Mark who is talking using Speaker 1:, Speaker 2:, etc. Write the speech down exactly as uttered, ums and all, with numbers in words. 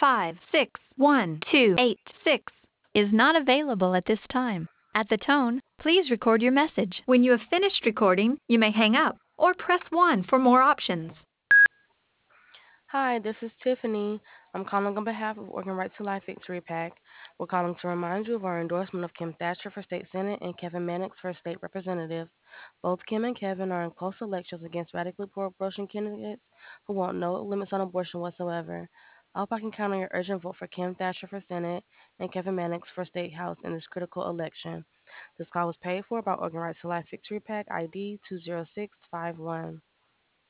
Speaker 1: five six one two eight six is not available at this time. At the tone, please record your message. When you have finished recording, you may hang up or press one for more options.
Speaker 2: Hi, this is Tiffany. I'm calling on behalf of Organ Right to Life Victory PAC. We're calling to remind you of our endorsement of Kim Thatcher for State Senate and Kevin Mannix for State Representative. Both Kim and Kevin are in close elections against radically pro-abortion candidates who want no limits on abortion whatsoever. I hope I can count on your urgent vote for Kim Thatcher for Senate and Kevin Mannix for State House in this critical election. This call was paid for by Organ Right to Life Victory PAC I D two zero six five one.